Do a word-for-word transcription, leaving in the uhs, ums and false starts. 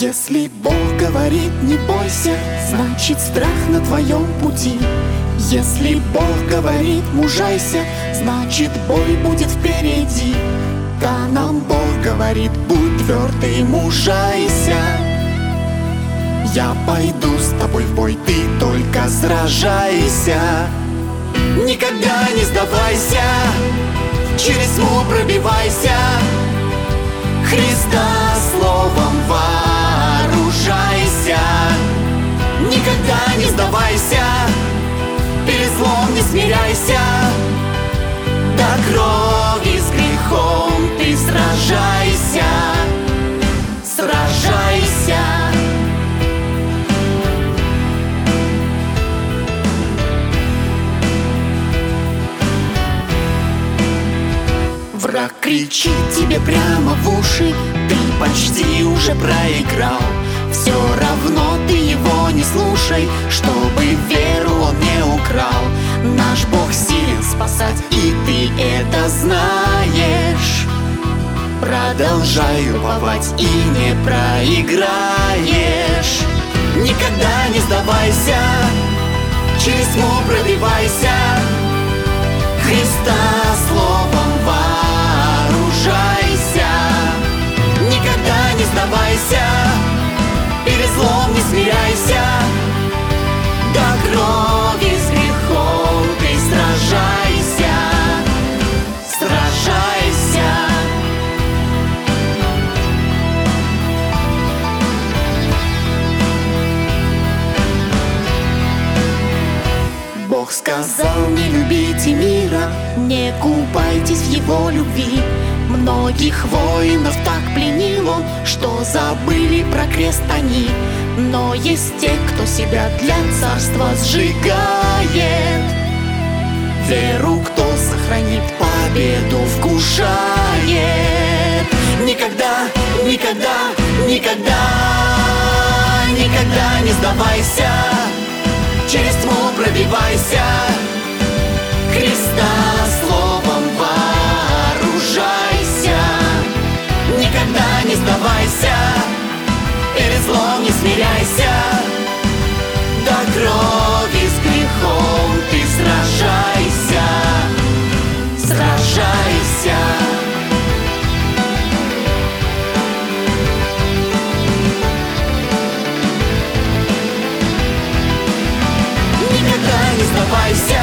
Если Бог говорит не бойся, значит страх на твоем пути. Если Бог говорит мужайся, значит бой будет впереди. Да, нам Бог говорит будь твердый, мужайся. Я пойду с тобой в бой, ты только сражайся. Никогда не сдавайся, через тьму пробивайся, Христа словом вооружайся. Никогда не сдавайся, перед злом не смиряйся, до крови с грехом ты сражайся, сражайся. Враг кричит тебе прямо в уши, ты почти уже проиграл. Все равно ты его не слушай, чтобы веру он не украл. Наш Бог силен спасать, и ты это знаешь. Продолжай уповать и не проиграешь. Никогда не сдавайся, через тьму пробивайся, Христа словом вооружайся. Никогда не сдавайся, перед злом не смиряйся, до крови с грехом ты сражайся, сражайся. Бог сказал, не любите мира, не купайтесь в его любви. Многих воинов так пленил он, что забыли про крест они. Но есть те, кто себя для царства сжигает. Веру кто сохранит, победу вкушает. Никогда, никогда, никогда, никогда не сдавайся, через тьму пробивайся, Христа словом вооружайся. Никогда не сдавайся, перед злом не смиряйся, до крови с грехом ты сражайся, сражайся. Никогда не сдавайся,